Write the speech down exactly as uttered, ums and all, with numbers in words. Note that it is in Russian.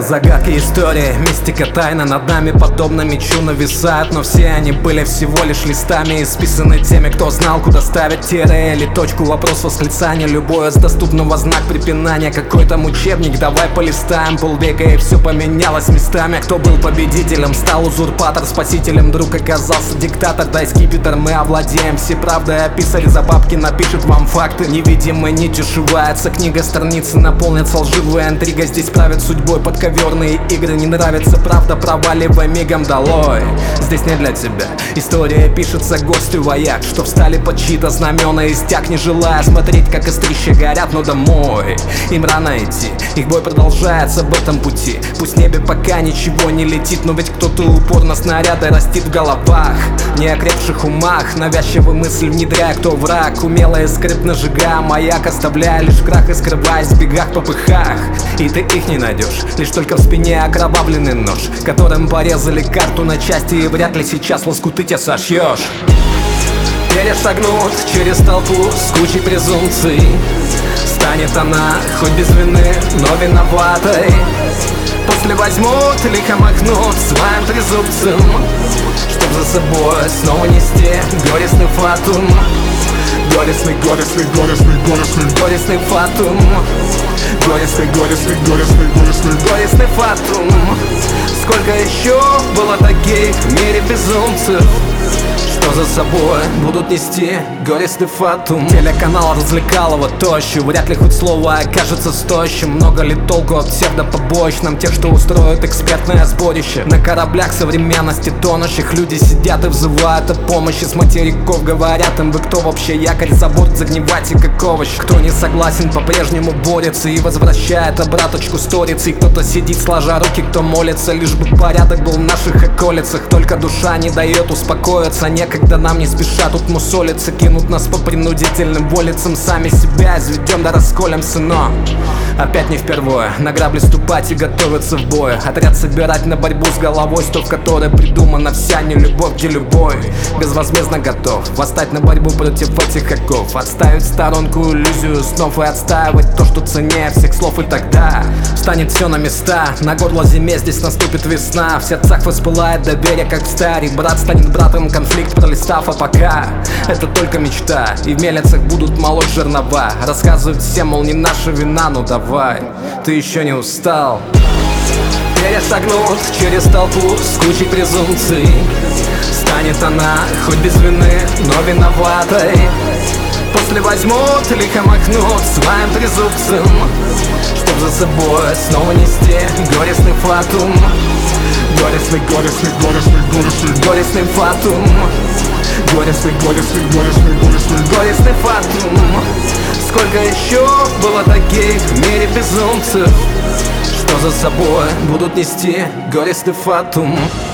Загадки истории, мистика, тайна над нами подобно мечу нависают. Но все они были всего лишь листами, исписаны теми, кто знал, куда ставить тире или точку. Вопрос восклицания, любое с доступного знак препинания. Какой там учебник, давай полистаем. Полвека и все поменялось местами. Кто был победителем, стал узурпатор, спасителем друг оказался диктатор. Дай скипетр, мы овладеем все правдой. Описали за бабки, напишет вам факты. Невидимой нитью сшивается книга, страницы наполнятся лживая интрига. Здесь правят судьбой подковерные игры. Не нравится правда, проваливай мигом долой. Здесь не для тебя. История пишется горстью вояк, что встали под чьи-то знамена и стяг, не желая смотреть, как кострища горят, но домой им рано идти. Их бой продолжается в этом пути. Пусть в небе пока ничего не летит, но ведь кто-то упорно снаряды растит в головах неокрепших умах. Навязчивую мысль внедряя, кто враг, умелая скрытно сжигая маяк, оставляя лишь крах и скрываясь в бегах, попыхах. И ты их не найдешь, лишь только в спине окровавленный нож, которым порезали карту на части, и вряд ли сейчас лоскуты тебя сошьешь. Перешагнут через толпу с кучей презумпций. Станет она хоть без вины, но виноватой. После возьмут, лихо махнут своим трезубцем, чтоб за собой снова нести горестный фатум. Горестный, горестный, горестный, горестный, горестный фатум. Горестный, горестный, горестный, горестный, горестный фатум. Сколько еще было таких в мире безумцев, что за собой будут нести горестный фатум. Телеканал развлекал его тощу, вряд ли хоть слово окажется стоящим. Много ли толку от псевдопобоечным тех, что устроят экспертное сборище? На кораблях современности тонущих люди сидят и взывают о помощи. С материков говорят им: вы кто вообще? Якорь за борт, загнивайте как овощ. Кто не согласен, по-прежнему борется и возвращает обраточку сторицей. Кто-то сидит сложа руки, кто молится, лишь бы порядок был в наших околицах. Только душа не дает успокоиться, некогда нам не спеша тут мусолиться. Кинут нас по принудительным волицам, сами себя изведем да расколемся. Но опять не впервые на грабли ступать и готовиться в бой. Отряд собирать на борьбу с головой, сто в которой придумана вся нелюбовь, где любой безвозмездно готов восстать на борьбу против этих оков. Отставить в сторонку иллюзию снов и отстаивать то, что ценнее всех слов. И тогда станет все на места, на горло зиме здесь наступит весна. В сердцах воспылает доверие, как в старе. Брат станет братом, конфликт пролистав, а пока это только мечта. И в мельницах будут молоть жернова, рассказывают всем, мол, не наша вина. Ну давай, ты еще не устал. Перешагнут через толпу с кучей презумпций. Станет она хоть без вины, но виноватой. После возьмут, лихо махнут своим трезубцем, чтоб за собой снова нести горестный фатум. Горестный, горестный, горестный, горестный, горестный фатум. Горестный, горестный, горестный, горестный, горестный фатум. Сколько еще было таких в мире безумцев, что за собой будут нести горестный фатум.